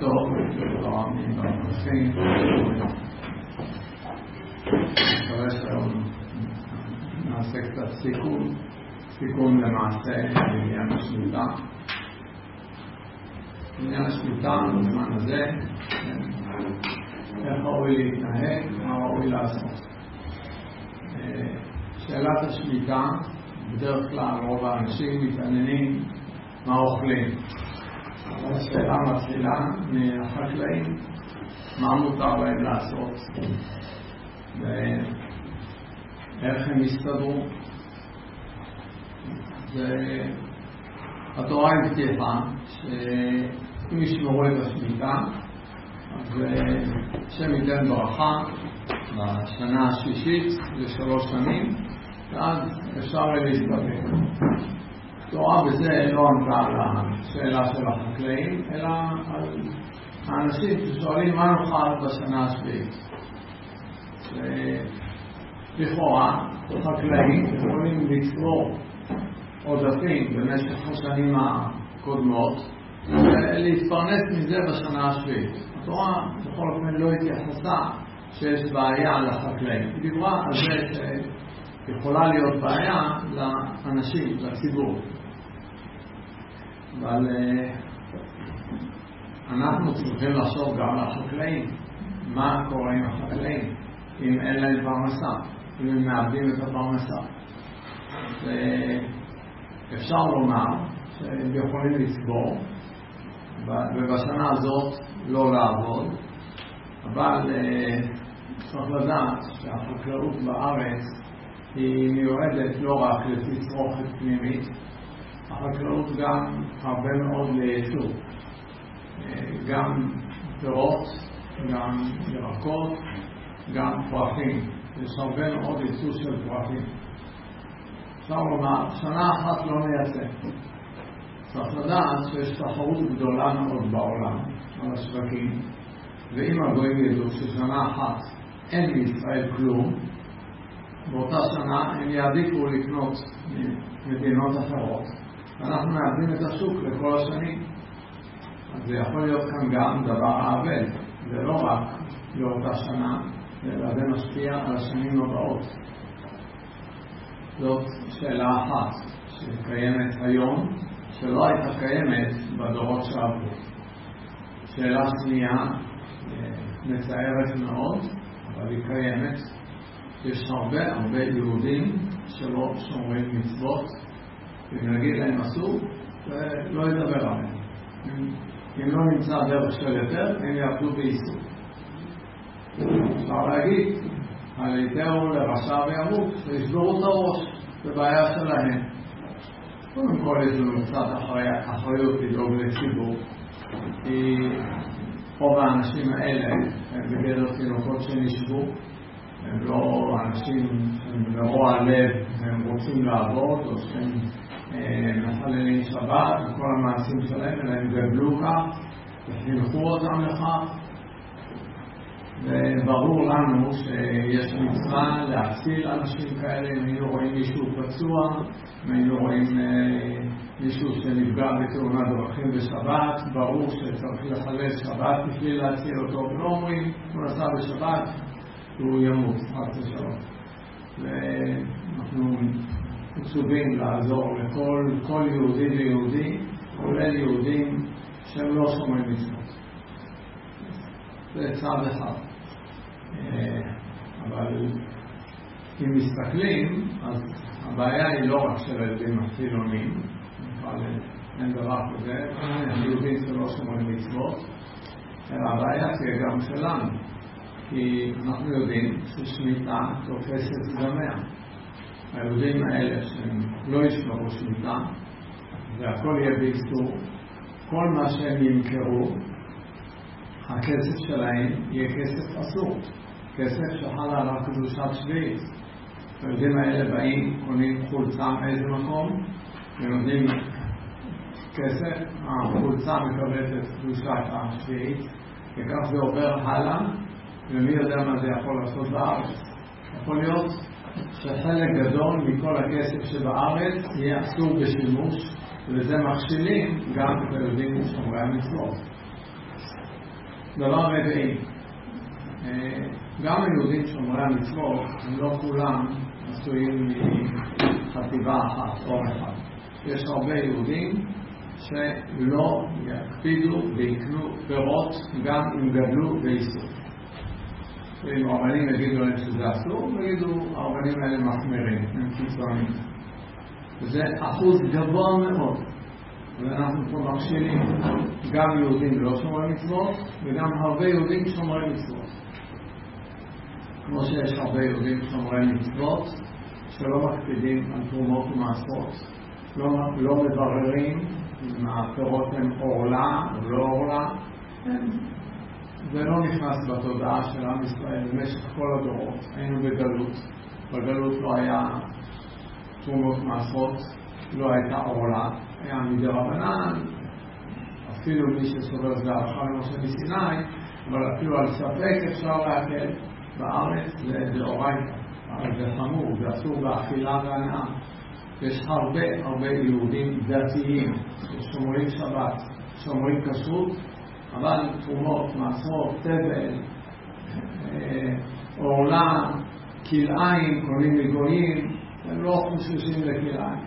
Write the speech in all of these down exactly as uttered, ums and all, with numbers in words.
טוב, ברמים והמחים. מקווה שהיום נעשה קצת סיכום, סיכום למעשה בעניין השמיטה. בעניין השמיטה, בזמן הזה, איך ראוי להתנהג, מה ראוי לעשות. שאלת השמיטה, בדרך כלל רוב האנשים מתעניינים מה אוכלים. השאלה מתחילה מהחקלאים, מה מותר להם לעשות ואיך הם יסתדרו. התורה הבטיחה שאם ישמרו את השמיטה אז השם ייתן ברכה בשנה השישית לשלוש שנים ואז אפשר להסתדר. התורה בזה לא ענתה על השאלה של החקלאים, אלא על האנשים ששואלים מה נאכל בשנה השביעית. לכאורה, החקלאים יכולים לצבור עודפים במשך השנים הקודמות ולהתפרנס מזה בשנה השביעית. התורה בכל אופן לא התייחסה שיש בעיה לחקלאים. היא דיברה על זה שיכולה להיות בעיה לאנשים, לציבור. אבל אנחנו צריכים לחשוב גם לחקלאים. מה קורה עם החקלאים אם אין להם פרנסה, אם הם מאבדים את הפרנסה. אפשר לומר שהם יכולים לצבור ובשנה הזאת לא לעבוד, אבל צריך לדעת שהחקלאות בארץ היא מיועדת לא רק לתצרוכת פנימית, החקלאות גם הרבה מאוד לייצור, גם פירות, גם ירקות, גם פרחים. יש הרבה מאוד ייצור של פרחים. אפשר לומר, שנה אחת לא נייצא. צריך לדעת שיש תחרות גדולה מאוד בעולם על השווקים, ואם הגויים ידעו ששנה אחת אין בישראל כלום, באותה שנה הם יעדיפו לקנות מדינות אחרות. אנחנו מאבדים את השוק לכל השנים. אז זה יכול להיות כאן גם דבר עוול. זה לא רק לאותה שנה, אלא זה משפיע על השנים הבאות. זאת שאלה אחת שקיימת היום, שלא הייתה קיימת בדורות שעברו. שאלה שנייה, מצערת מאוד, אבל היא קיימת. יש הרבה הרבה יהודים שלא שומרים מצוות, אם נגיד להם אסור, לא ידבר עליהם. אם לא נמצא דרך של יותר, הם יעבדו באיסור. אפשר להגיד, על היתר לרשע וימות, וישברו את הראש, זה בעיה שלהם. קודם כל יש לנו קצת אחריות לדאוג לציבור, כי רוב האנשים האלה הם בגדר תינוקות שנשבו, הם לא אנשים שהם ברוע לב, הם רוצים לעבוד, או שהם מחללים שבת, וכל המעשים שלהם, אלא הם גדלו כך, וחינכו אותם לכך. וברור לנו שיש מצווה להציל אנשים כאלה. אם היינו רואים מישהו פצוע, אם היינו רואים מישהו שנפגע בתאונת דרכים בשבת, ברור שצריך לחלל שבת בשביל להציל אותו, ולא אומרים הוא נסע בשבת הוא ימות, חס ושלום. ואנחנו מצווים לעזור לכל כל יהודי ויהודי, כולל יהודים שהם לא שומרים מצוות. זה צעד אחד. אבל אם מסתכלים, אז הבעיה היא לא רק של הילדים החילונים, אבל אין דבר כזה, היהודים שלא שומרים מצוות, אלא הבעיה תהיה גם שלנו, כי אנחנו יודעים ששמיטה תופסת גמיה. היהודים האלה שהם לא ישמרו שמיטה, והכל יהיה באיסור, כל מה שהם ימכרו, הכסף שלהם יהיה כסף אסור, כסף שחל על הקדושת שביעית. היהודים האלה באים, קונים חולצה מאיזה מקום, ונותנים כסף, החולצה מקבלת את קדושת השביעית, וכך זה עובר הלאה, ומי יודע מה זה יכול לעשות בארץ. יכול להיות שחלק גדול מכל הכסף שבארץ יהיה אסור בשימוש, וזה מכשילים גם את היהודים שומרי המצוות. דבר רביעי, גם היהודים שומרי המצוות, הם לא כולם עשויים מחטיבה אחת או אחד. יש הרבה יהודים שלא יקפידו ויקנו פירות גם אם גדלו ואיסור. אם הרבנים יגידו להם שזה אסור, ויגידו הרבנים האלה מחמירים, הם קיצוניים. וזה אחוז גבוה מאוד. ואנחנו פה מכשילים גם יהודים לא שומרי מצוות, וגם הרבה יהודים שומרי מצוות. כמו שיש הרבה יהודים שומרי מצוות, שלא מקפידים על תרומות ומעשרות. לא, לא מבררים אם הפירות הם אורלה או לא אורלה. זה לא נכנס בתודעה של עם ישראל במשך כל הדורות. היינו בגלות. בגלות לא היה תרומות מעשרות, לא הייתה אורלה. היה מדי רבנן, אפילו מי שסובר זה הלכה למשה מסיני, אבל אפילו על ספק אפשר להקל. בארץ זה דאורייתא, אבל זה חמור, זה אסור באכילה והנאה. יש הרבה הרבה יהודים דתיים ששומרים שבת, שומרים כשרות, אבל תרומות, מעשרות, תבל, אורלה, כלאיים, קונים מגויים, הם לא חוששים לכלאיים.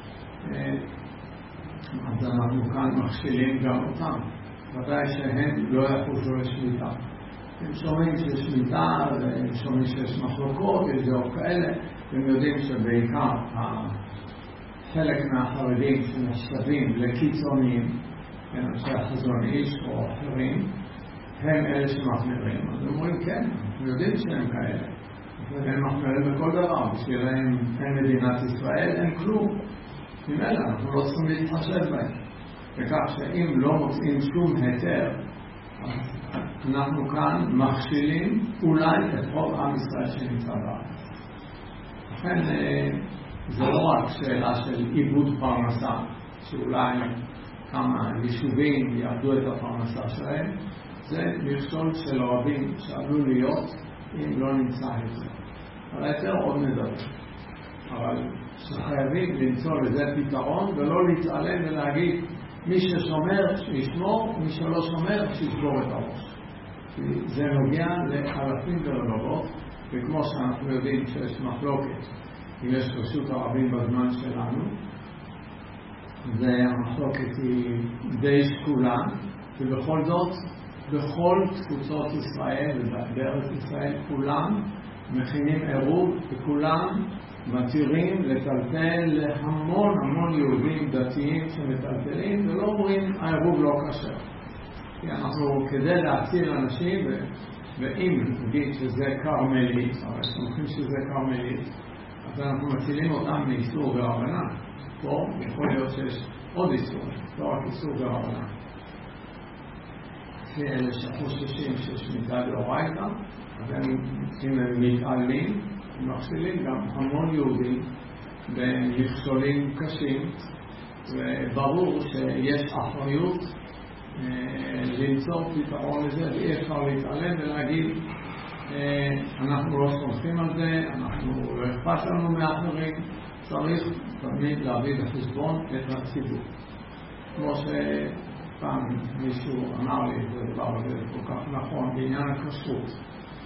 אז אנחנו כאן מכשילים גם אותם. ודאי שהם לא יחושו לשמיטה. הם שומעים שיש שמיטה, והם שומעים שיש מחלוקות, יש דעות כאלה, והם יודעים שבעיקר חלק מהחרדים שנחשבים לקיצוניים, אנשי החזון איש או אחרים, הם אלה שמחמירים. אז הם אומרים, כן, אנחנו יודעים שהם כאלה. והם מחמירים בכל דבר, בשבילם אין מדינת ישראל, אין כלום. ממילא, אנחנו לא צריכים להתחשב בהם. וכך שאם לא מוצאים שום היתר, אנחנו כאן מכשילים אולי את רוב עם ישראל שנמצא בארץ. לכן זה לא רק שאלה של עיבוד פרנסה, שאולי כמה יישובים יעבדו את הפרנסה שלהם, זה מכשול של רבים שעלול להיות אם לא נמצא את זה. אבל היתר עוד נדבר. אבל שחייבים למצוא לזה פתרון ולא להתעלם ולהגיד מי ששומר שישמור, מי שלא שומר שישבור את הראש. כי זה נוגע לאלפים ולרבבות, וכמו שאנחנו יודעים שיש מחלוקת אם יש רשות ערבים בזמן שלנו, והמחלוקת היא די שקולה, ובכל זאת בכל תפוצות ישראל ובארץ ישראל כולם מכינים עירוב וכולם מתירים לטלטל להמון המון יהודים דתיים שמטלטלים ולא אומרים העירוב לא קשר. כי אנחנו כדי להציל אנשים ו... ואם נגיד שזה קרמלית, אבל סומכים שזה קרמלית, אז אנחנו מצילים אותם מאיסור ורבנן. פה יכול להיות שיש עוד איסור, לא רק איסור ורבנן. כי אלה שחוששים שיש מידה דאורייתא, אז הם, אם הם מתעלים, הם מכשילים גם המון יהודים במכשולים קשים, וברור שיש אחריות למצוא פתרון לזה, ואי אפשר להתעלם ולהגיד אנחנו לא סומכים על זה, אנחנו לא אכפת לנו מאחרים, צריך תמיד להביא בחשבון את הציבור. כמו שפעם מישהו אמר לי, זה דבר הזה כל כך נכון, בעניין הכשרות.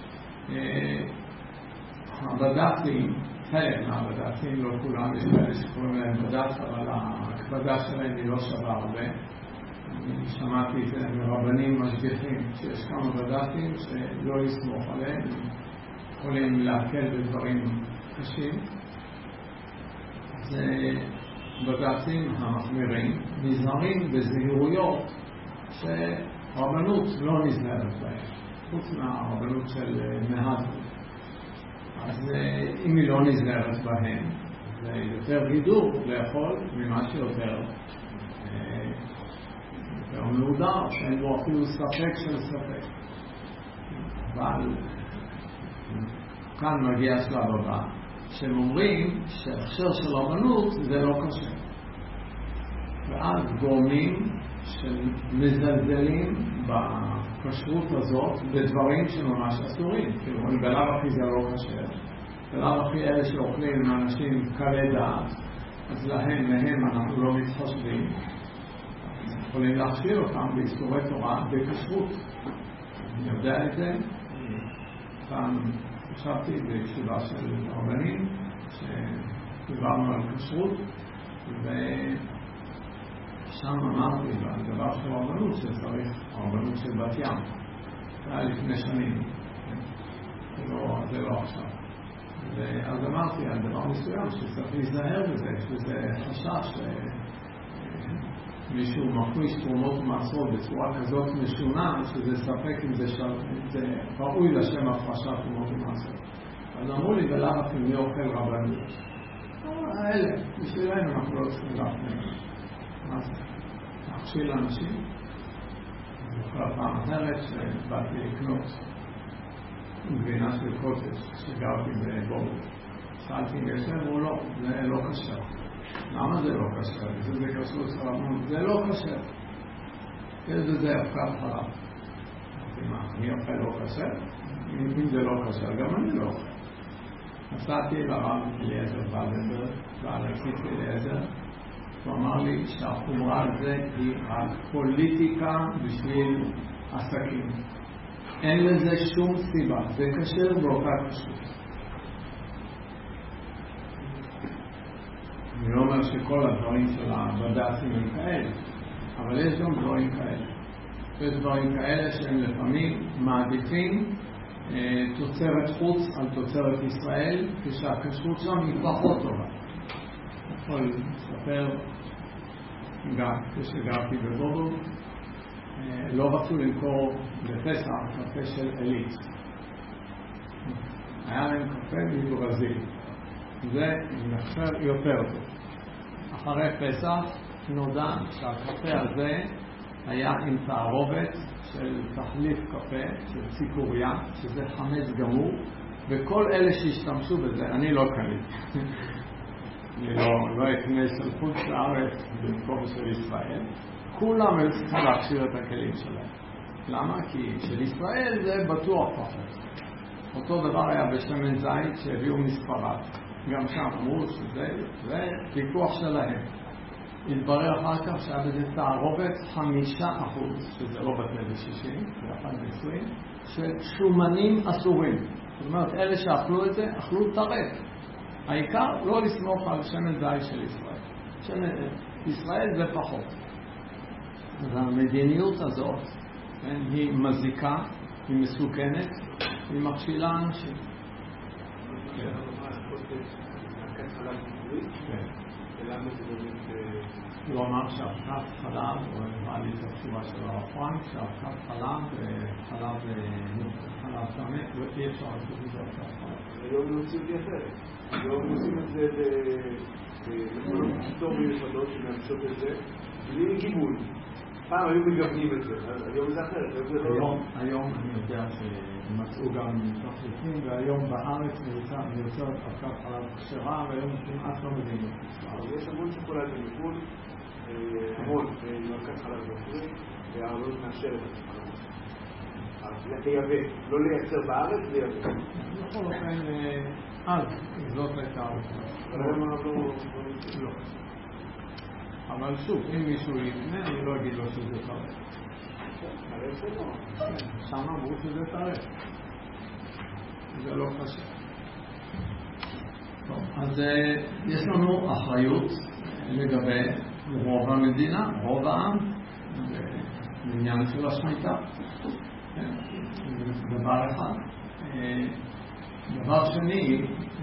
הבד"צים, חלק מהבד"צים, לא כולם, יש כאלה שקוראים להם בד"ץ, אבל ההקפדה שלהם היא לא שווה הרבה. אני שמעתי את זה מרבנים משגיחים שיש כמה בד"צים שלא לסמוך עליהם, יכולים להקל בדברים קשים. אז בד"צים המחמירים נזהרים בזהירויות שרבנות לא נזהרת בהם, חוץ מהרבנות של מהדרין. אז אם היא לא נזהרת בהם, זה יותר גידור לאכול ממה שיותר יותר מעודר, שאין בו אפילו ספק של ספק. אבל כאן מגיע השלב הבא, שהם אומרים שההכשר של רבנות זה לא קשה. ואז גורמים שמזלזלים בכשרות הזאת בדברים שממש אסורים. כאילו, בלב הכי זה לא קשה. בלב הכי אלה שאוכלים עם אנשים קלי דעת, אז להם, להם אנחנו לא מתחשבים. יכולים להכשיר אותם באיסורי תורה בכשרות. אני יודע את זה. פעם חשבתי בישיבה של רבנים שדיברנו על כשרות, ושם אמרתי על דבר של רבנות שצריך, רבנות של בת ים. זה היה לפני שנים, זה לא עכשיו. ואז אמרתי על דבר מסוים שצריך להיזהר בזה, שזה חשש מישהו מכניס תרומות ומעשרות בצורה כזאת משונה, שזה ספק אם זה, של... זה ראוי לשם הפרשת תרומות ומעשרות. אז אמרו לי, ולמה אתם מי אוכל רבנות? האלה, בשבילנו אנחנו לא צריכים להפנים. מה זה? להכשיל לאנשים. אני אוכל פעם אחרת שבאתי לקנות גבינה של קוטג' שגרתי בבורד. שאלתי אם יש להם או לא, זה לא קשר. למה זה לא קשר? זה זה קשור סלמון, זה לא קשר. איזה זה אבקת חלב. אמרתי מה, אני אוכל לא קשר? אם זה לא קשר, גם אני לא אוכל. נסעתי לרב אליעזר ולדנברג, ועל הקיץ אליעזר, הוא אמר לי שהחומרה על זה היא רק פוליטיקה בשביל עסקים. אין לזה שום סיבה, זה קשר באותה קשור. אני לא אומר שכל הדברים של הבד"צים הם כאלה, אבל יש גם דברים כאלה. יש דברים כאלה שהם לפעמים מעדיפים אה, תוצרת חוץ על תוצרת ישראל, כשהכשרות שם היא פחות טובה. אני יכול לספר גם כשגרתי בבובו, אה, לא רצו למכור בפסח קפה של עילית. היה להם קפה מברזיל. זה נחשב יותר טוב. אחרי פסח נודע שהקפה הזה היה עם תערובת של תחליף קפה, של ציקוריה, שזה חמץ גמור, וכל אלה שהשתמשו בזה, אני לא קניתי. אני לא, לא אקנה של חוץ לארץ במקום של ישראל. כולם הם צריכים להכשיר את הכלים שלהם. למה? כי של ישראל זה בטוח פחות. אותו דבר היה בשמן זית שהביאו מספרד. גם שם אמרו שזה זה פיקוח שלהם. התברר אחר כך שהיה בזה תערובת חמישה אחוז, שזה לא בטל בשישים, זה אחד בעשרים, של שומנים אסורים. זאת אומרת, אלה שאכלו את זה, אכלו טרף. העיקר לא לסמוך על שמן זית של ישראל. שמן, ישראל זה פחות. אז המדיניות הזאת, כן, היא מזיקה, היא מסוכנת, היא מכשילה אנשים. הוא אמר שאבקת חלב, הוא אמר לי את התשובה של הרב פרנק, שאבקת חלב וחלב חלב טמא, ואי אפשר לעשות את זה אבקת חלב. היום לא עושים את זה אחרת. היום עושים את זה במקומות פשוטות מיוחדות שמאפשרות את זה, בלי גיבול. פעם היו מגוונים את זה, היום זה אחרת. היום אני יודע שמצאו גם תחליפים, והיום בארץ מיוצרת אבקת חלב כשרה, והיום כמעט לא מבינים. יש המון שוקולד במחו"ל, המון, עם אבקת חלב בחו"ל, והרבנות מאשרת את החלב. אז לייבא, לא לייצר בארץ, לייבא. בכל אופן, אז זאת הייתה ארץ. אבל היום אנחנו לא. אבל שוב, אם מישהו יקנה, אני לא אגיד לו שזה טרף. טרף זה לא. שם אמרו שזה טרף. זה לא חשב. טוב, אז יש לנו אחריות לגבי רוב המדינה, רוב העם, בעניין של השמיטה. דבר אחד. דבר שני,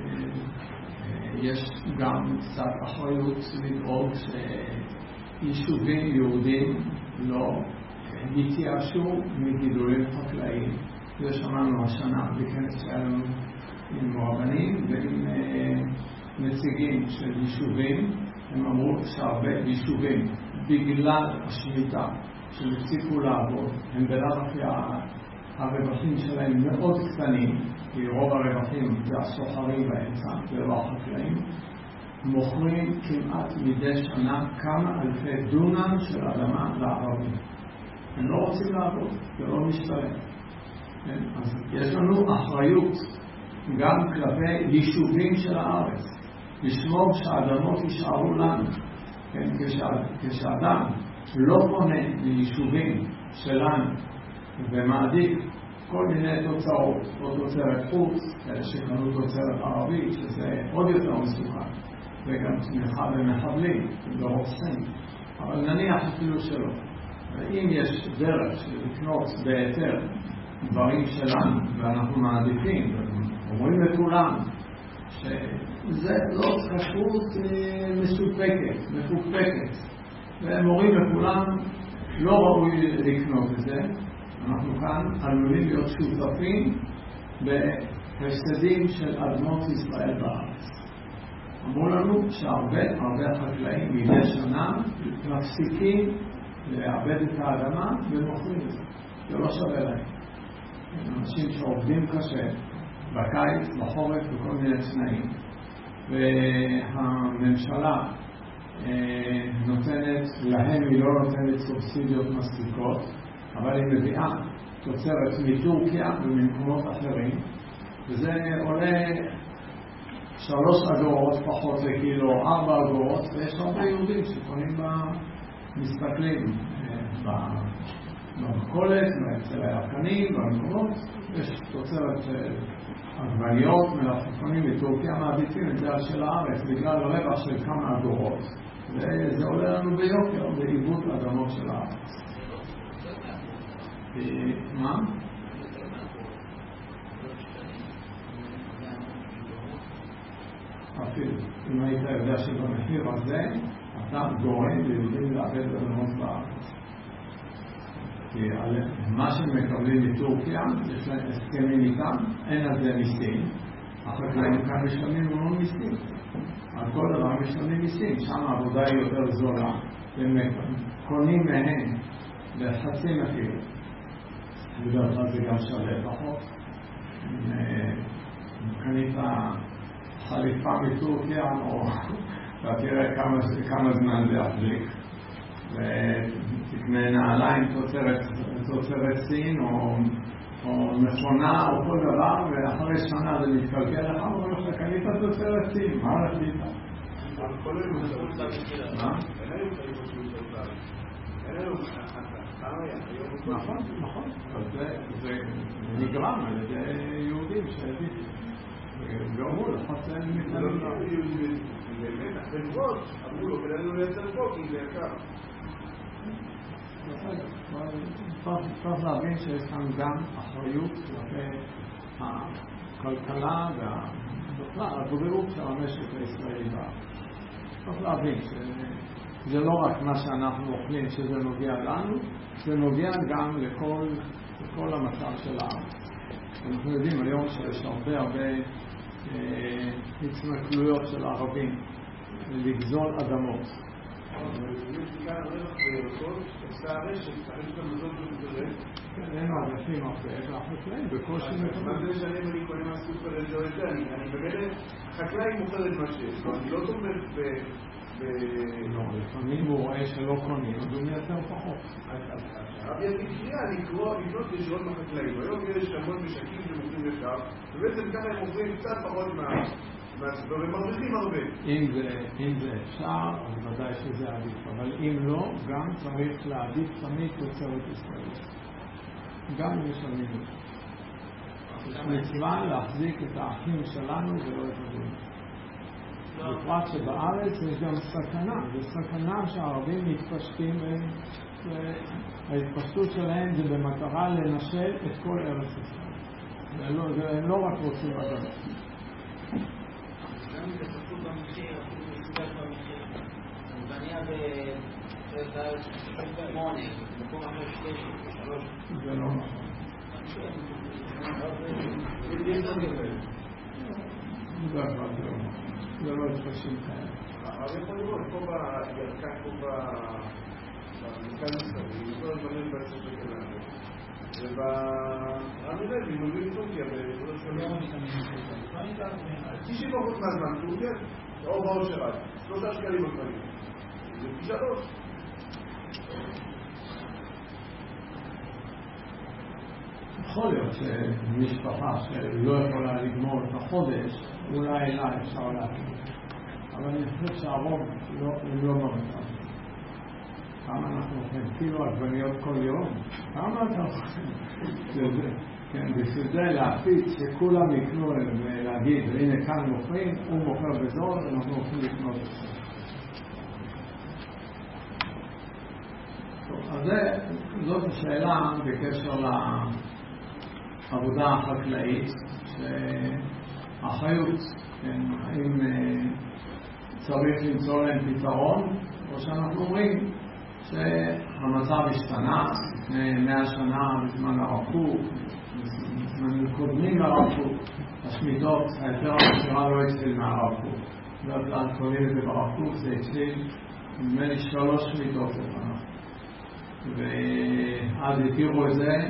יש גם קצת אחריות לדאוג שיישובים יהודים לא יתייאשו מגידולים חקלאיים. זה שמענו השנה בכנס שלנו עם רבנים ועם נציגים של יישובים. הם אמרו שהרבה יישובים בגלל השמיטה שהפסיקו לעבוד, הם בלב הכי הרווחים שלהם מאוד קטנים, כי רוב הרווחים זה הסוחרים באמצע, זה לא החקלאים, מוכרים כמעט מדי שנה כמה אלפי דונם של אדמה לערבים. הם לא רוצים לעבוד, זה לא משתלם. כן? אז יש לנו אחריות גם כלפי יישובים של הארץ, לשמור שהאדמות יישארו לנו. כן? כשאדם לא פונה ליישובים שלנו ומעדיף כל מיני תוצאות, או תוצרת חוץ, כאלה שקנו תוצרת ערבית, שזה עוד יותר מסוכן, וגם תמיכה במחבלים, ברוצחים, אבל נניח אפילו שלא. ואם יש דרך של לקנות בהיתר דברים שלנו, ואנחנו מעדיפים, אומרים לכולם, שזה לא כשרות מסופקת, מפוקפקת, והם אומרים לכולם, לא ראוי לקנות את זה, אנחנו כאן עלולים להיות שותפים בהפסדים של אדמות ישראל בארץ. אמרו לנו שהרבה, הרבה חקלאים מדי שנה מפסיקים לעבד את האדמה ומוכרים את זה. זה לא שווה להם. אנשים שעובדים קשה בקיץ, בחורף, בכל מיני תנאים. והממשלה נותנת, להם היא לא נותנת סובסידיות מספיקות, אבל היא מביאה תוצרת מטורקיה וממקומות אחרים, וזה עולה שלוש אגורות פחות לקילו, ארבע אגורות, ויש הרבה יהודים שקונים במסתכלים במכולת, אצל הירקנים, במקומות, יש תוצרת עגבניות, מלפפונים מטורקיה, מעדיפים את זה של הארץ בגלל רווח של כמה אגורות, וזה עולה לנו ביוקר, בעיבוד אדמות של הארץ. מה? אפילו, אם היית יודע שבמחיר הזה, אתה גורם ליהודים לאבד אדמות בארץ. כי מה שהם מקבלים מטורקיה, יש להם הסכמים איתם, אין על זה מיסים. החקלאים כאן משלמים המון מיסים. על כל דבר משלמים מיסים, שם העבודה היא יותר זולה. הם קונים מהם בחצי מחיר. בדרך כלל זה גם שווה פחות. אם קנית חליפה מטורקיה, אתה תראה כמה זמן זה יחזיק. ותקנה נעליים תוצרת סין או מכונה או כל דבר, ואחרי שנה זה מתקלקל לך, אבל לא שקנית תוצרת סין, מה הולך איתה? מה? נכון, נכון. זה נגרם על ידי יהודים שהעדיפו. גרמו לחסן מתנאים. באמת, החברות אמרו לו, כדאי לו לייצר פה, כי זה יקר. צריך להבין שיש כאן גם אחריות כלפי הכלכלה והבריאות של המשק הישראלי בארץ. צריך להבין שזה לא רק מה שאנחנו אוכלים שזה נוגע לנו, זה נוגע גם לכל, לכל המצב של הארץ. אנחנו יודעים היום שיש הרבה הרבה אה, התנכלויות של ערבים לגזול אדמות. יש כאן רווח בירקות, עושה הרשת, הרשת המזון שמתראה. כן, אין מעדיפים הרבה, והחקלאים בקושי מקבלים. מה זה משנה אם אני קונה מהסופר את זה או את זה? אני באמת, החקלאי מוכר את מה שיש, אני לא תומך ב... לא, לפעמים הוא רואה שלא קונים, אז הוא מייצר פחות. הרב ידיד קריאה לקרוא, לקנות ישירות מהחקלאים. היום יש המון משקים שמוכרים יקר, ובעצם ככה הם מוכרים קצת פחות מהסופר, והם מרוויחים הרבה. אם זה אפשר, אז ודאי שזה עדיף. אבל אם לא, גם צריך להעדיף תמיד תוצרת ישראלית. גם אם יש לנו. יש מצווה להחזיק את האחים שלנו ולא את הדברים. בפרט שבארץ יש גם סכנה, וסכנה שהערבים מתפשטים, וההתפשטות שלהם זה במטרה לנשל את כל ארץ ישראל. והם לא רק רוצים אדמות. גם התפשטות במחיר, אפילו מסוגל במחיר. עגבניה בשמונה, במקום אחר שש, שלוש. זה לא נכון. זה לא התפשים כאלה. אבל יכול לראות, פה בירקן, פה במרכז ישראל, כל הדברים בעצם שכלנו. וברמי לוי, מוביל טורקיה, בכל השלום. תשעים אחוז מהזמן, טורקיה, או באושרת, שלושה שקלים בקבלים. זה פי שלוש. יכול להיות שמשפחה שלא יכולה לגמור את החודש, אולי לה אפשר להגיד. אבל אני חושב שהרוב הם לא במצב. כמה אנחנו אוכלים קילו עגבניות כל יום? כמה אתה אוכל? כן, בשביל זה להפיץ שכולם יקנו ולהגיד, הנה כאן מוכרים, הוא מוכר בזול, אנחנו הולכים לקנות את זה. אז זאת השאלה בקשר לעבודה החקלאית, שהאחריות, כן, האם צריך למצוא להם פתרון, או שאנחנו אומרים שהמצב השתנה לפני מאה שנה בזמן הרב קוק, בזמן קודמים לרב קוק, השמיטות, היתר המסירה לא התחיל מהרב קוק. ואז קוראים את זה ברב קוק, זה התחיל נדמה לי שלוש שמיטות לפניו. ואז התירו את זה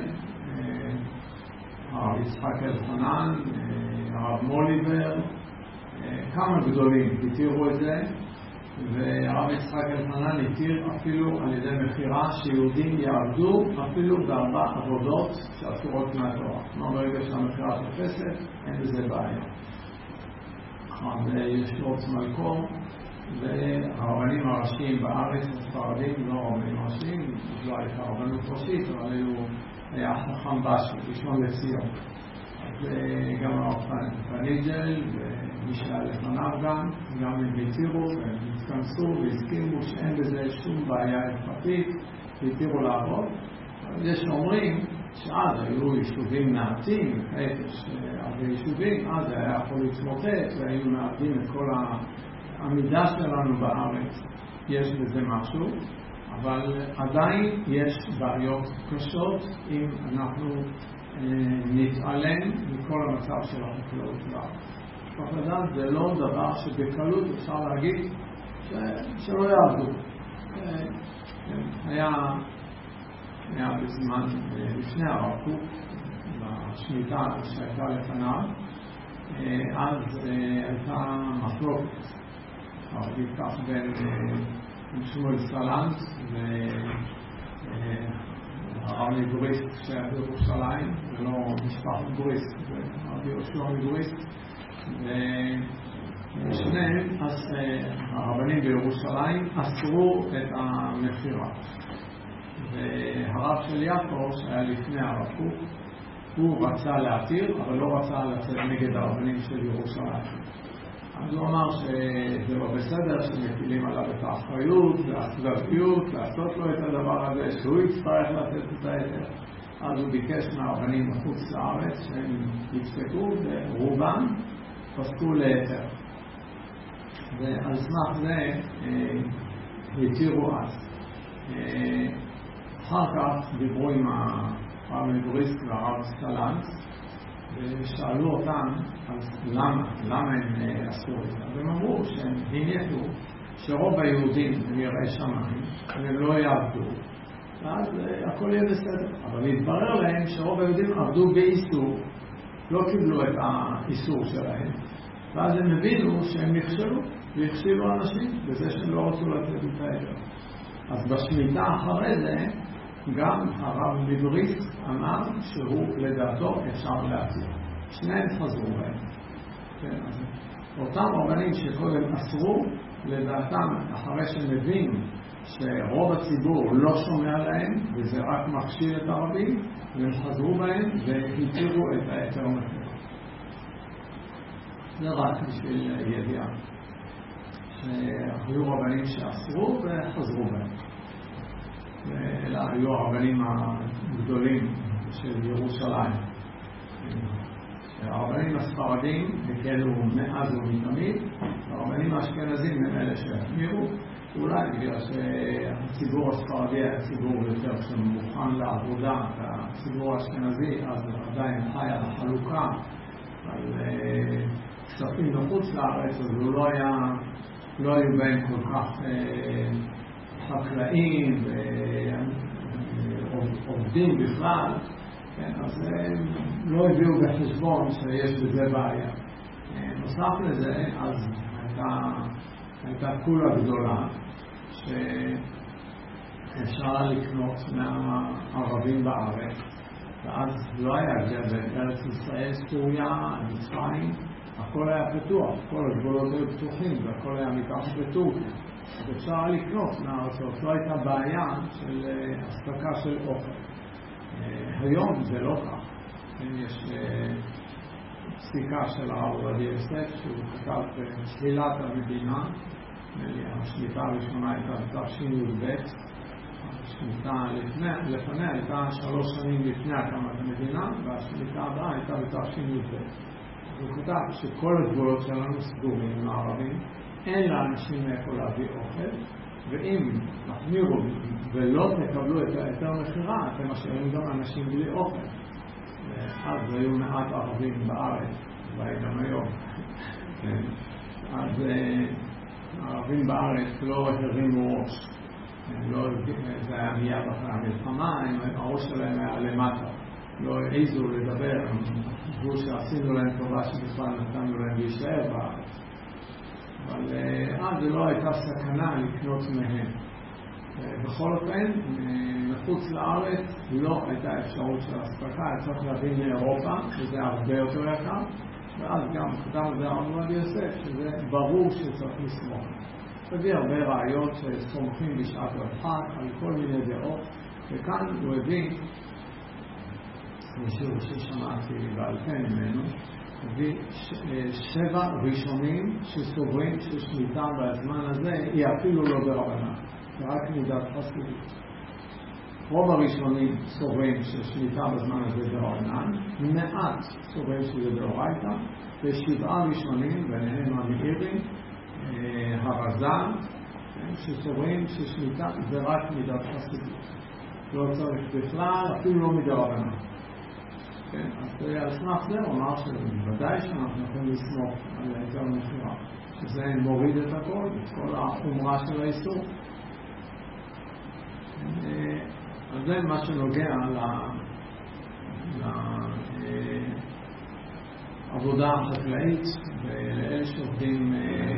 הרב יצחק אלחנן, הרב מוליבר, כמה גדולים התירו את זה, והרב יצחק אלחנן התיר אפילו על ידי מחירה שיהודים יעבדו אפילו בארבע עבודות שאסורות מהתורה. כלומר, ברגע שהמחירה תופסת, אין בזה בעיה. אז יש רוץ מלכו, והרבנים הראשיים בארץ, הספרדים, לא רבנים ראשיים, לא הייתה רבנות ראשית, אבל היה חכם בשל, ראשון לציון. אז גם הרב פניג'ל ומי שהיה לפניו גם, גם הם התירו והם התכנסו והסכימו שאין בזה שום בעיה הלכתית, והתירו לעבוד. אבל יש שאומרים שאז היו יישובים מעטים, אז יישובים, אז היה יכול להתמוטט והיינו מאבדים את כל העמידה שלנו בארץ. יש בזה משהו, אבל עדיין יש בעיות קשות אם אנחנו נתעלם מכל המצב של החקלאות בארץ. צריך לדעת, זה לא דבר שבקלות אפשר להגיד שלא יעבדו. היה היה בזמן לפני הרב קוק, בשמיטה שהייתה לפניו, אז הייתה מחלוקת ערבית כך בין שמואל סלנט והרב מגוריסט שהיה בירושלים, ולא משפחת גוריסט, הרב יהושע מגוריסט, ושניהם הרבנים בירושלים אסרו את המחירה. והרב של יעקב שהיה לפני הרב קוק, הוא רצה להתיר, אבל לא רצה לצאת נגד הרבנים של ירושלים. אז הוא אמר שזה לא בסדר, שמפילים עליו את האחריות והאחריות, לעשות לו את הדבר הזה, שהוא יצטרך לתת את ההיתר. אז הוא ביקש מהרבנים מחוץ לארץ שהם יפסקו, ורובם פסקו להיתר. ועל סמך זה התירו אז. אחר כך דיברו עם הרב מגוריסט והרב סלנט, ושאלו אותם למה, למה הם עשו את זה. והם אמרו שהם הניחו שרוב היהודים הם יראי שמיים, הם לא יעבדו, ואז הכל יהיה בסדר. אבל התברר להם שרוב היהודים עבדו באיסור, לא קיבלו את האיסור שלהם, ואז הם הבינו שהם נכשלו, והכשילו אנשים בזה שהם לא רצו לתת את ההיתר. אז בשמיטה אחרי זה, גם הרב מגוריסט אמר שהוא לדעתו אפשר להתיר. שניהם חזרו בהם. כן, אז אותם רבנים שקודם אסרו, לדעתם, אחרי שמבין שרוב הציבור לא שומע להם, וזה רק מכשיל את הרבים, והם חזרו בהם והתירו את ההיתר מחיר. זה רק בשביל ידיעה. שהיו רבנים שאסרו וחזרו בהם. אלא היו הרבנים הגדולים של ירושלים. הרבנים הספרדים הקלו מאז ומתמיד, הרבנים האשכנזים הם אלה שהחמירו, אולי בגלל שהציבור הספרדי היה ציבור יותר שמוכן לעבודה, והציבור האשכנזי אז עדיין חי על החלוקה, על כספים מחוץ לארץ, אז הוא לא היה, לא היו בהם כל כך חקלאים ועובדים בכלל, כן, אז הם לא הביאו בחשבון שיש בזה בעיה. נוסף לזה, אז הייתה, הייתה קולה גדולה שאפשר לקנות מהערבים בארץ, ואז לא היה ג'בל, ארץ ישראל, סוריה, מצרים, הכל היה פתוח, כל הגבולות היו פתוחים, והכל היה מתחת לטורקיה. אז אפשר לקנות מהארצות, לא הייתה בעיה של אספקה של אוכל. היום זה לא כך. יש פסיקה של הרב עובדיה יוסף שהוא כתב בשלילת המדינה, השליטה הראשונה הייתה בתש"ב, השליטה לפניה הייתה שלוש שנים לפני הקמת המדינה, והשליטה הבאה הייתה בתש"ב. הוא כתב שכל הגבולות שלנו סגורים לערבים, אין לאנשים מאיפה להביא אוכל, ואם תחמירו ולא תקבלו את היתר מחירה, אתם משאירים גם אנשים בלי אוכל. אז היו מעט ערבים בארץ, וגם היום. אז הערבים בארץ לא הרימו ראש. זה היה מיד אחרי המלחמה, הראש שלהם היה למטה. לא העיזו לדבר, הם חשבו שעשינו להם טובה שבכלל נתנו להם להישאר בארץ. אבל אז לא הייתה סכנה לקנות מהם. בכל אופן, מחוץ לארץ לא הייתה אפשרות של הספקה, צריך להביא מאירופה, שזה הרבה יותר יקר, ואז גם כתב זה הרב עובדיה יוסף, שזה ברור שצריך לסמוך. תביא הרבה ראיות שסומכים בשעת הדחק על כל מיני דעות, וכאן הוא הביא, משהו ששמעתי בעל פה ממנו, הביא שבע ראשונים שסוברים ששליטה בזמן הזה היא אפילו לא ברבנן, זה רק מידת חסידות. רוב הראשונים סוברים ששליטה בזמן הזה ברבנן, מעט סוברים שזה דאורייתא, ושבעה ראשונים, ביניהם המאירי, הרז"ל, שסוברים ששליטה זה רק מידת חסידות. לא צריך בכלל, אפילו לא מדרבנן. כן, אז על סמך זה הוא אמר שבוודאי שאנחנו יכולים לסמוך על היתר מחירה, שזה מוריד את הכל, את כל החומרה של האיסור. אז זה מה שנוגע לעבודה החקלאית ולאלה שעובדים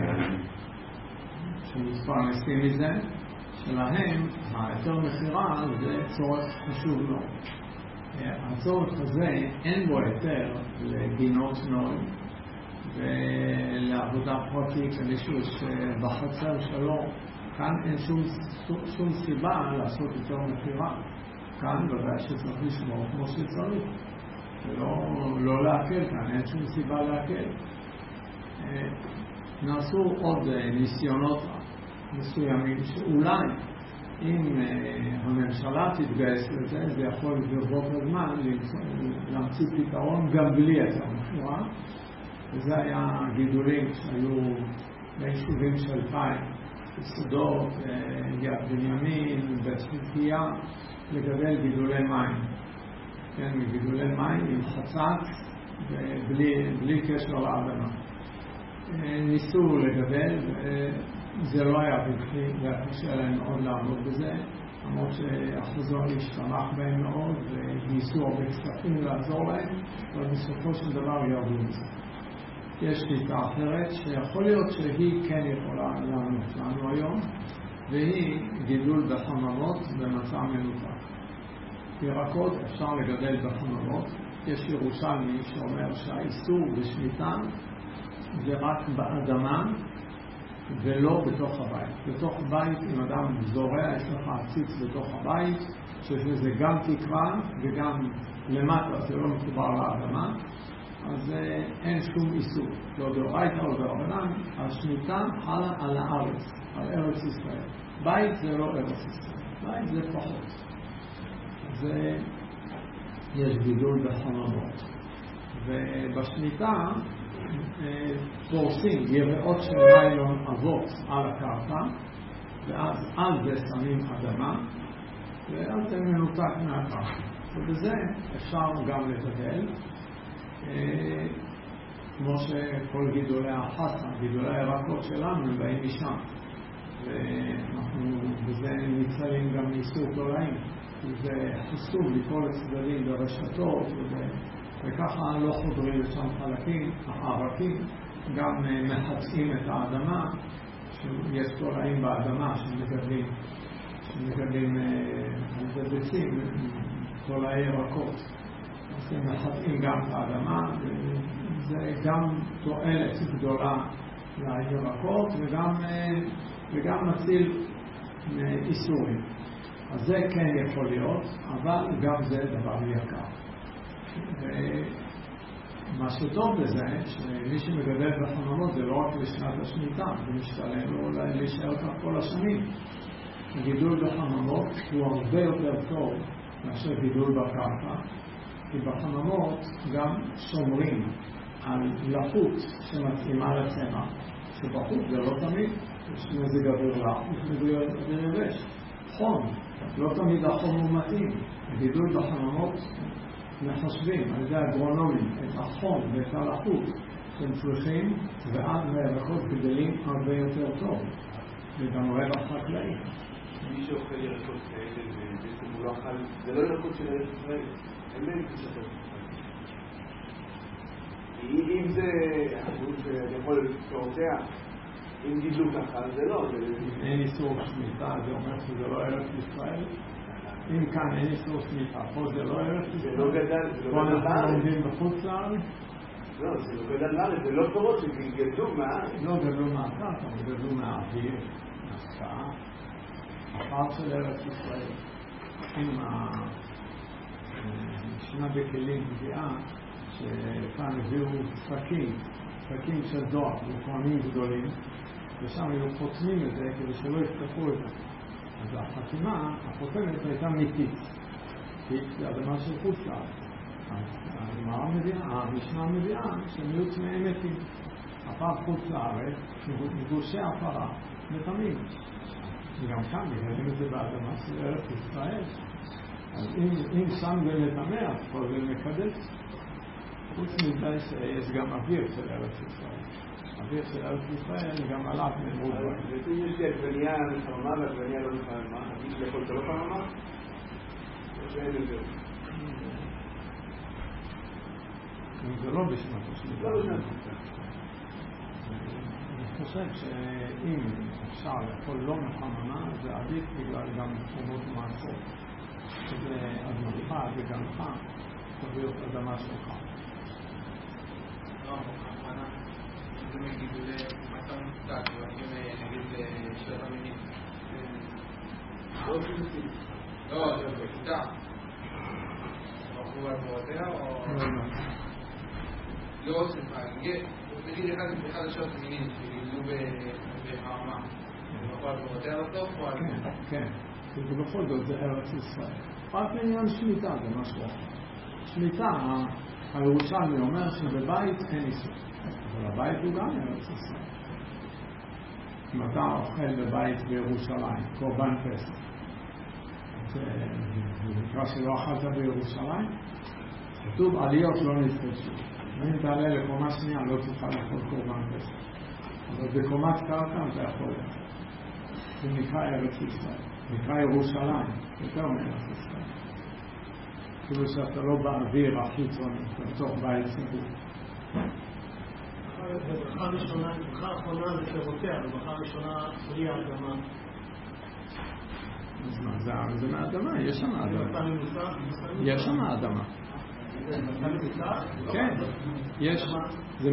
שמתפרנסים מזה, שלהם היתר מחירה זה צורך חשוב לו. הצורך הזה אין בו היתר לגינות נוי ולעבודה פרטית למישהו שבחצר שלו. כאן אין שום, שום סיבה לעשות היתר מחירה. כאן בוודאי שצריך לשמור כמו שצריך ולא לא להקל כאן, אין שום סיבה להקל. נעשו עוד ניסיונות מסוימים שאולי אם הממשלה תתגייס לזה, זה יכול ברבות הזמן להמציא פתרון גם בלי היתר מחירה, וזה היה גידולים שהיו ביישובים של פאי, יסודות, יד בנימין, בית חלקיה, לגדל גידולי מים. כן, גידולי מים עם חצץ ובלי בלי קשר לאדמה. ניסו לגדל, זה לא היה בלתי, והיה קשה להם מאוד לעבוד בזה, למרות שהחזון להשתמח בהם מאוד, וניסו הרבה כספים לעזור להם, אבל בסופו של דבר ירדו מזה. יש שיטה אחרת שיכול להיות שהיא כן יכולה לענות לנו היום, והיא גידול בחממות במצע מנותק. ירקות אפשר לגדל בחממות. יש ירושלמי שאומר שהאיסור בשמיטה זה רק באדמה ולא בתוך הבית. בתוך הבית, אם אדם זורע, יש לך עציץ בתוך הבית, שיש לזה גם תקרה וגם למטה, זה לא מחובר לאדמה, אז אין שום איסור. לא דאורייתא או דרבנן, השמיטה חלה על הארץ, על ארץ ישראל. בית זה לא ארץ ישראל, בית זה פחות. אז יש גידול בחממות. ובשמיטה פורסים יראות של ניילון אבות על הקרקע, ואז על זה שמים אדמה, ואז זה מנותק מהקרקע. ובזה אפשר גם לגדל, כמו שכל גידולי החסה, גידולי הירקות שלנו הם באים משם, ואנחנו בזה ניצלים גם מאיסור תולעים, זה חסום לכל הצדדים ברשתות, וככה לא חודרים לשם חלקים, הערקים גם מחצים את האדמה, שיש תולעים באדמה שמגדלים, שמגדלים מגדלים תולעי ירקות. אז הם מחצים גם את האדמה, וזה גם תועלת גדולה לירקות, וגם וגם מציל מאיסורים. אז זה כן יכול להיות, אבל גם זה דבר יקר. ומה שטוב בזה, שמי שמגדל בחממות זה לא רק לשנת השמיטה, זה משתלם לו להישאר כך כל השנים. הגידול בחממות הוא הרבה יותר טוב מאשר גידול בקרקע, כי בחממות גם שומרים על לחות שמתאימה לצמח, שבחוץ זה לא תמיד, יש מזג אוויר לח, יש מזג אוויר יבש, חום, לא תמיד החום הוא מתאים. הגידול בחממות מחשבים על ידי אגרונומים את החום ואת הלחות שהם צריכים, ואז הירקות גדלים הרבה יותר טוב, וגם רווח חקלאי. מי שאוכל ירקות כאלה ובעצם הוא לא אכל, זה לא ירקות של ארץ ישראל, אין להם קצת ארץ ישראל. אם זה, אני יכול להוצאה, אם גידלו ככה, זה לא. אין איסור שמיטה, זה אומר שזה לא ארץ ישראל. אם כאן אין איסור שמיטה, פה זה לא ארץ ישראל. זה לא גדל, זה לא גדל לארץ. פה אנחנו עומדים בחוץ לארץ. לא, זה לא גדל לארץ, זה לא פירות שגדלו מהארץ. לא גדלו מהקרקע, אבל גדלו מהאוויר, מהשקעה. הפער של ארץ ישראל. אם המשנה בכלים מביאה שכאן הביאו שקים, שקים של דואר, וכהנים גדולים, ושם היו חותמים את זה כדי שלא יפתחו את זה. אז החתימה, החותמת הייתה מיתית. טיט זה אדמה של חוץ לארץ. הגמרא מביאה, המשנה מביאה שהם היו צמאי מתים. הפר חוץ לארץ, מגושי הפרה, מתמים. וגם כאן מגלים את זה באדמה של ארץ ישראל. אז אם, אם שם זה מטמא, אז פה זה מקדש. חוץ מזה שיש גם אוויר של ארץ ישראל. אוויר של ארץ ישראל גם עליו נאמרו דברים. ואם יש לי עגבניה מחממה ועגבניה לא מחממה, עדיף לאכול שלא חממה? או שאין יותר? זה לא בשנת השמיטה. לא בשנת השמיטה. אני חושב שאם אפשר לאכול לא מחממה, זה עדיף בגלל גם תרומות מעשרות. שזה אדמתך וגנך, תביא את אדמה שלך. לא, בכוונה, זה מגידולי מצב מוצדק, נגיד לשעות המינית. לא עושים לא, זה בשיטה. בחרו על בורתיה או... לא עושים פעם. נגיד אחד השעות המינית שגידלו בחרמה. בחרו על בורתיה בסוף או על... כן, כן. ובכל זאת זה ארץ ישראל. רק לעניין שמיטה זה משהו אחר. שמיטה, הירושלמי אומר שבבית אין איסור. אבל הבית הוא גם ארץ ישראל. אם אתה אוכל בבית בירושלים, קורבן פסח, זה נקרא שלא אכלת בירושלים, כתוב עליות לא נפגשו. אם תעלה לקומה שנייה לא תוכל לאכול קורבן פסח. אבל בקומת קרקע אתה יכול לאכול. זה נקרא ארץ ישראל. נקרא ירושלים, יותר מארץ ישראל. כאילו שאתה לא באוויר החיצוני, אתה בתוך בית סגור. בברכה ראשונה, בברכה האחרונה זה פירותיה, בברכה ראשונה פרי האדמה. אז מה, זה מהאדמה, יש שם אדמה. יש שם אדמה. כן, יש, זה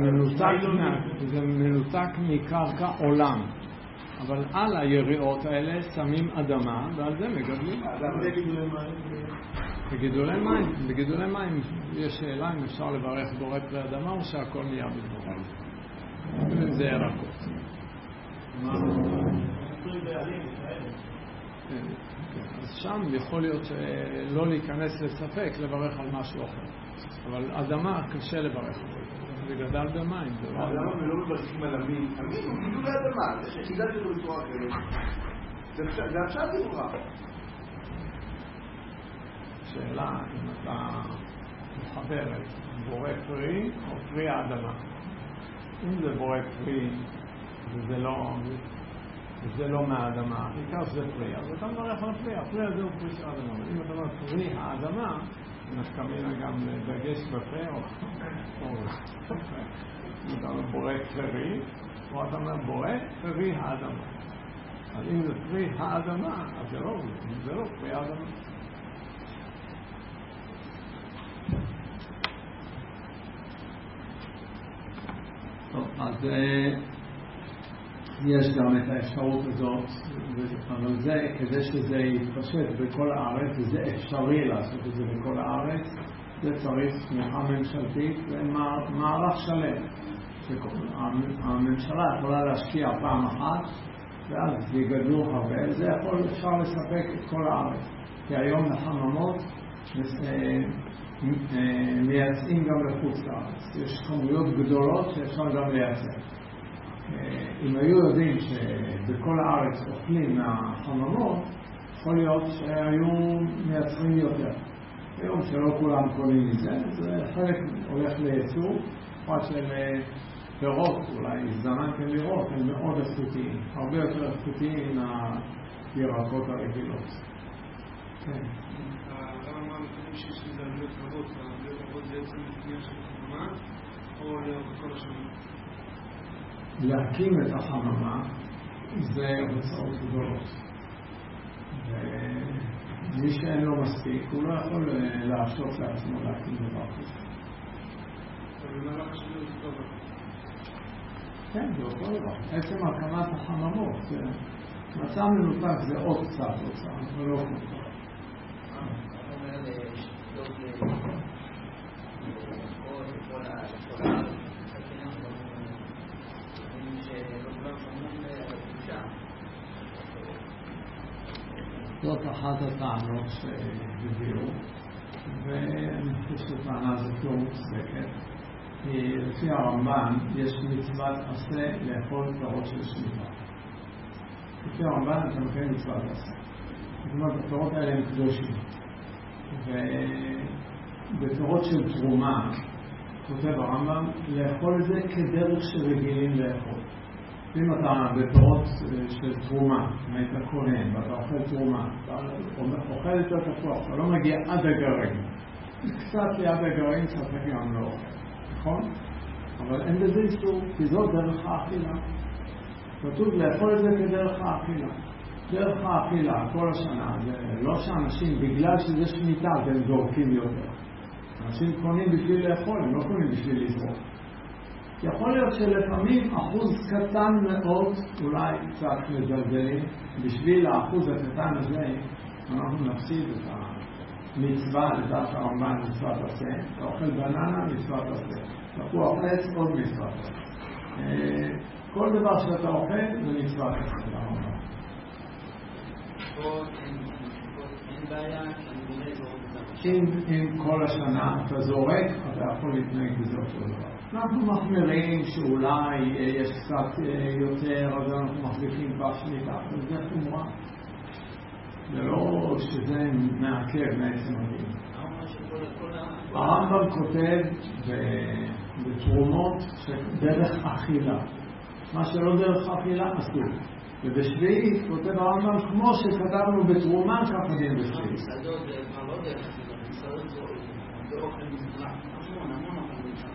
מנותק מקרקע עולם. אבל על היריעות האלה שמים אדמה, ועל זה מגדלים. זה גידולי מים. בגידולי מים. בגידולי מים יש שאלה אם אפשר לברך בורא פרי אדמה, או שהכל נהיה בדבורה. זה ירקות. אז שם יכול להיות שלא להיכנס לספק, לברך על משהו אחר. אבל אדמה קשה לברך. זה גדל במים. למה ולא מברכים על המין? המין הוא גידול האדמה, זה שגידלתי אותו בצורה אחרת. זה עכשיו תברכה. שאלה אם אתה מחבר את בורא פרי או פרי האדמה. אם זה בורא פרי וזה לא, וזה לא מהאדמה, בעיקר שזה פרי, אז אתה מברך על הפרי, הפרי הזה הוא פרי של האדמה. אם אתה אומר פרי האדמה, נפקמינה גם דגש בפרי או אתה אומר בורא פרי או אתה אומר בורא פרי האדמה. אז אם זה פרי האדמה, אז זה לא, זה לא פרי האדמה. טוב, אז יש גם את האפשרות הזאת, אבל זה, כדי שזה יתפשט בכל הארץ, וזה אפשרי לעשות את זה בכל הארץ, זה צריך תמיכה ממשלתית ומערך שלם. הממשלה יכולה להשקיע פעם אחת, ואז יגדלו הרבה, זה יכול אפשר לספק את כל הארץ. כי היום לחממות מייצאים גם לחוץ לארץ. יש כמויות גדולות שאפשר גם לייצר. אם היו יודעים שבכל הארץ אוכלים מהחממות, יכול להיות שהיו מייצרים יותר. היום שלא כולם קונים מזה, זה חלק הולך לייצור, פרט של פירות, אולי הזדמנתם לראות, הם מאוד איכותיים, הרבה יותר איכותיים מהירקות הרגילות. כן. הרב אמר לפעמים שיש לזה עלויות רבות, והעלויות רבות זה בעצם קנייה של חממה, או לכל השנה? להקים את החממה זה הוצאות גדולות. ומי שאין לו מספיק, הוא לא יכול להרשות לעצמו להקים דבר כזה. אבל מה לא חשוב להיות טוב? כן, זה אותו דבר. עצם הקמת החממות, מצע מנותק זה עוד קצת הוצאה, אבל לא כל כך. אתה אומר לשתות לכל לכל הארץ, זאת אחת הטענות שהביאו, ואני חושב שטענה זאת לא מוצדקת. לפי הרמב"ן יש מצוות עשה לאכול פירות של שמיטה. לפי הרמב"ן אתה מקיים מצוות עשה. זאת אומרת, הפירות האלה הם קדושים. ובפירות של תרומה, כותב הרמב"ם, לאכול את זה כדרך שרגילים לאכול. אם אתה בפירות של תרומה, אם היית כהן ואתה אוכל תרומה, אתה אוכל את התפוח, אתה לא מגיע עד הגרעין. קצת ליד הגרעין ספק גם לא אוכל, נכון? אבל אין בזה איסור, כי זאת דרך האכילה. כתוב לאכול את זה כדרך האכילה. דרך האכילה כל השנה, זה לא שאנשים, בגלל שזה שמיטה, הם זורקים יותר. אנשים קונים בשביל לאכול, הם לא קונים בשביל לזרוק. יכול להיות שלפעמים אחוז קטן מאוד, אולי קצת מזלזלים, בשביל האחוז הקטן הזה, אנחנו נפסיד את המצווה, לדעת הרמב"ן מצוות עשה, אתה אוכל בננה, מצוות עשה, תפוח עץ, עוד מצוות עשה. כל דבר שאתה אוכל זה מצוות עשה לרמב"ן. אין בעיה, אני בונה זורק את זה. אם כל השנה אתה זורק, אתה יכול להתנהג בזה אותו דבר. אנחנו מחמירים שאולי יש קצת יותר, אז אנחנו מחליפים פעם שמיטה, אבל זה חומרה. זה לא שזה מעכב מעצם הדין. הרמב"ם כותב בתרומות דרך אכילה. מה שלא דרך אכילה אסור. ובשביעית כותב הרמב"ם כמו שכתבנו בתרומה, כך דין בשביעית. מסעדות זה כבר לא דרך אכילה, מסעדות זה אוכל מזרח. המון המון אוכל מזרח.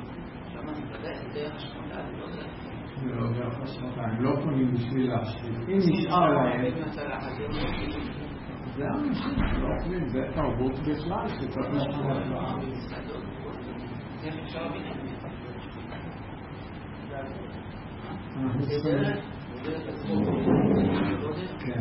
זה לא דרך השמטה, הם לא קונים בשביל להשאיר. אם נשאר להם, זה אנשים שלא אוכלים, זה תרבות בכלל שצריך לשמור לעם. אנחנו צריכים... כן.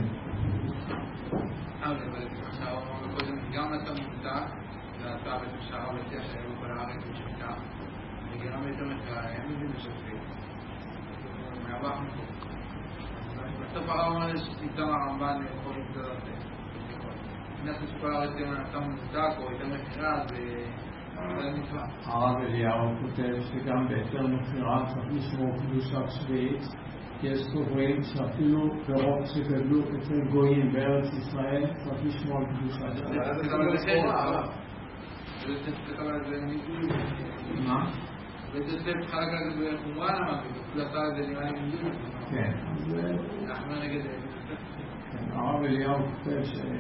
גם אתה מודע, ואתה בתשעה ובתשע שהיו כל הארץ בשביתה. וגם יותר מחרה, הם יודעים לשפט. מהבח מפה. בסוף הרב אומר שתיתם הרמב"ן יכול לבדל את זה. נכנס שכל הארץ גם אתה מודק או יותר מחרה, זה מצווה. הרב אליהו כותב שגם ביותר מחרה צריך לשמור קדושת שביעית, כי יש סוברים שאפילו פירות שגדלו אצל גויים בארץ ישראל צריך לשמור על קדושת שביעית. זה כתב על זה חרב. זה כתב על זה ניסוי. מה? וזה ספר חלק על זה בחומרה למה, וכולתה על זה נראה לי מדיוק. כן, אז... אנחנו נגד זה. הרב אליהו כותב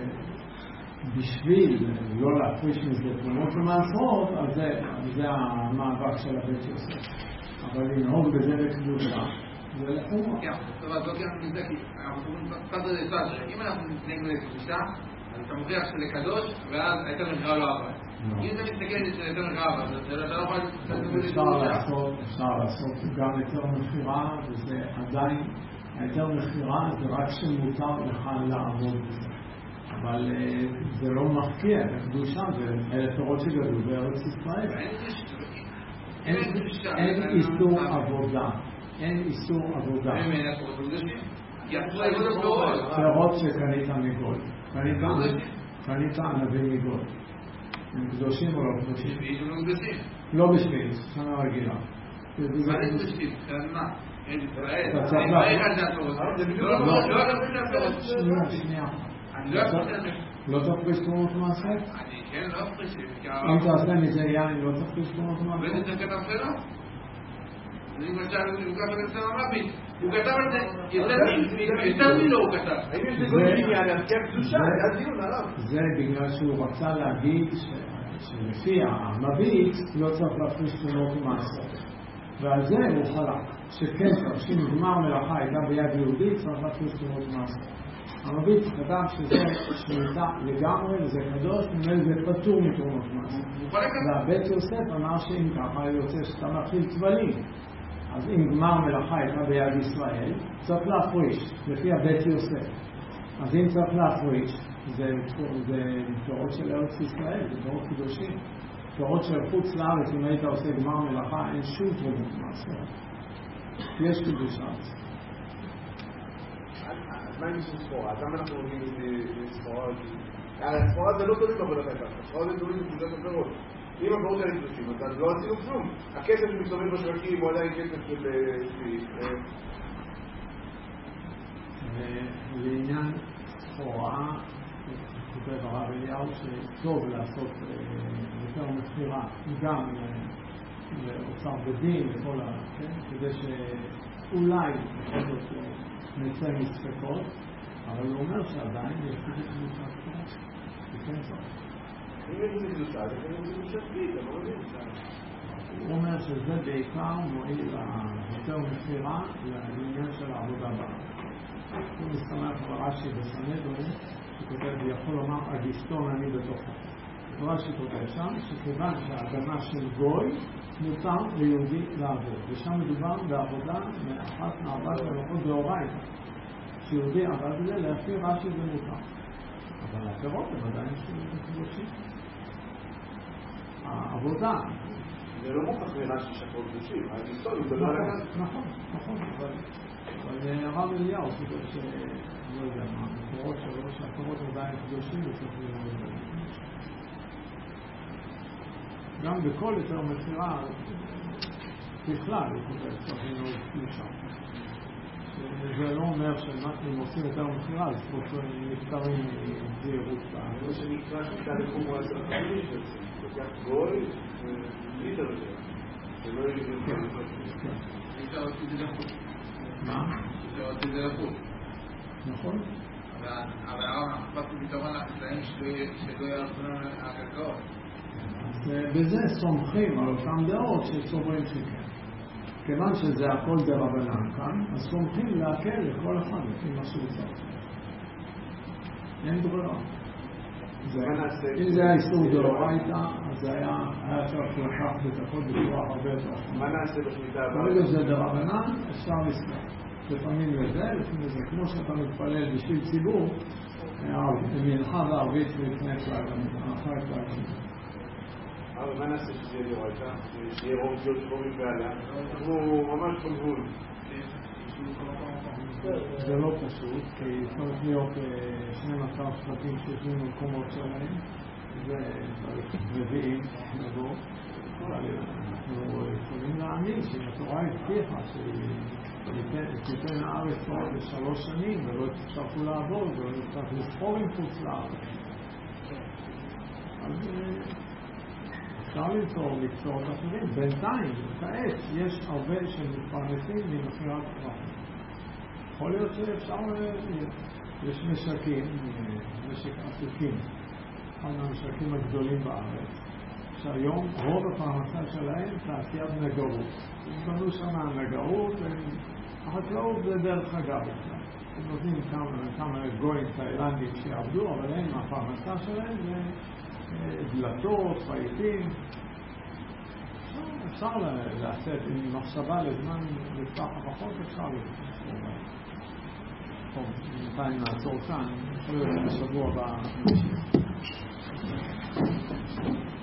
שבשביל לא להפריש מזה תרומות ומעשרות, אז זה המאבק של הבית יוסף. אבל לנהוג בזה בקדושה, זה לחומרה. כן, אבל לא כן מזה, כי אנחנו קוראים קצת את זה, אם אנחנו נתנגד לקדושה, אז אתה מוכיח שזה קדוש, ואז היתר מכירה לא עבד. אם אתה מסתכל שזה יותר מכירה עבד, אתה לא יכול... אפשר לעשות גם היתר מכירה, וזה עדיין היתר מכירה זה רק שמותר לך לעבוד בזה. אבל זה לא מפקיע, זה קדושה, זה אלה פירות שגדלו בארץ ישראל. אין איסור עבודה. אין איסור עבודה. פירות שקנית מגול. קנית ענבים מגול. הם קדושים או לא קדושים? לא בשביל, שנה רגילה. מה זה בשביל? מה? אין ישראל? אתה צריך לא, שנייה. אני לא אפריש. לא תפריש תרומות מעשר? אני כן לא אפריש. אם תעשה מזה יין, לא תפריש תרומות מעשר? ואיזה זה כתב שלו? אני למשל, הוא כתב את זה הרבי. הוא כתב את זה, יותר מלא הוא כתב. האם יש לזה עניין, אז כן קדושה, זה הדיון עליו. זה בגלל שהוא רצה להגיד שלפי המביט לא צריך להפריש תרומות מעשר. ועל זה הוא חלק, שכן, כשנגמר מלאכה הייתה ביד יהודית, צריך להפריש תרומות מעשר. המביט כתב שזה שמיטה לגמרי וזה קדוש, וזה פטור מתרומות מעשר. והבית יוסף אמר שאם ככה יוצא שאתה מתחיל צבלים, אז אם גמר מלאכה הייתה ביד ישראל, צריך להפריש, לפי הבית יוסף. אז אם צריך להפריש, זה פירות של ארץ ישראל, זה פירות קדושים. פירות של חוץ לארץ, אם היית עושה גמר מלאכה, אין שום תרומות מעשר. יש קדושה. אז מה עם איסור ספורה? אז למה אנחנו רואים ספורה? הספורה זה לא תולי בעבודת הייתה, הספורה זה תולי בקדושת הפירות. אם הפירות האלה קדושים, אז לא עשינו כלום. הכסף שמסתובב בשווקים הוא עדיין כסף של... לעניין ספורה, כותב הרב אליהו שטוב לעשות יותר מחירה, גם לאוצר בדין וכל ה... כדי שאולי בכל זאת נצא מספקות, אבל הוא אומר שעדיין יש כדי קדושה ספורה. זה כן צריך. אם יש לי קדושה, זה כן יש קדושה ספית, אבל לא נמצא. הוא אומר שזה בעיקר מועיל יותר מחירה לעניין של העבודה בארץ. הוא מסתמך ברש"י בסנהדרין, שכותב, יכול לומר, אגיסטון אני בתוכה. רש"י כותב שם, שכיוון שהאדמה של גוי מותר ליהודי לעבוד. ושם מדובר בעבודה מאחת מארבעת הלכות דאורייתא. שיהודי עבד בזה, לפי רש"י זה מותר. אבל הפירות הם עדיין קדושים. העבודה... זה לא מוכח מרש"י שהפירות קדושים, האגיסטון הוא גדול על הגז. נכון, נכון, אבל... אבל הרב אליהו כותב ש... לא יודע מה, הפירות שלו, שהפירות עדיין קדושים וצריך ללמוד בהם. גם בכל יותר מחירה, בכלל, הוא כותב, צריך ללמוד קדושה. זה לא אומר שאם עושים יותר מחירה, אז פה נפטרים מזהירות. זה שנקרא שיטה לחומרה של החמיש, זה לוקח גוי וליטר יותר. זה לא יהיה יותר. אפשר להוציא את זה לחוץ. מה? אפשר להוציא את זה לחוץ. נכון. אבל הרב, אנחנו פתחנו פתרון לחקלאים שלא יערכו לנו הקרקעות. אז בזה סומכים על אותם דעות שסוברים שכן. כיוון שזה הכל דרבנן כאן, אז סומכים להקל לכל אחד לפי מה שהוא צריך. אין ברירה. אם זה היה איסור דאורייתא, אז זה היה צריך לקחת את הכל בצורה הרבה יותר. מה נעשה בשמיטה הבאה? ברגע שזה דרבנן, אפשר לסמוך. לפעמים לזה, לפעמים לזה, כמו שאתה מתפלל בשביל ציבור, מנחה וערבית לפני כלל, אחר כלל. אבל מה נעשה שזה יהיה דאורייתא? שיהיה רוב גדול שחורים ועליה? אנחנו ממש בגבול. זה לא פשוט, כי צריך להיות שנים עשר שבטים שיושבים במקומות שלהם, ומביאים לבוא, אבל אנחנו יכולים להאמין שאם התורה הבטיחה שתיתן הארץ עוד לשלוש שנים ולא תצטרכו לעבוד ולא תצטרך לסחור עם חוץ לארץ. אז אפשר ליצור מקצועות אחרים. בינתיים, כעת, יש הרבה שמתפרנסים ממכירת פרחים. יכול להיות שאפשר, יש משקים, משק עסוקים, אחד מהמשקים הגדולים בארץ, שהיום רוב הפרנסה שלהם תעשיית נגרות. הם בנו שם נגרות, החקלאות זה דרך אגב. הם נותנים כמה, כמה גויים תאילנדים שיעבדו, אבל הם, הפרנסה שלהם זה דלתות, חייטים. אפשר לעשות עם מחשבה לזמן לטווח הפחות, אפשר לעשות. טוב, בינתיים נעצור כאן, יכול להיות בשבוע הבא.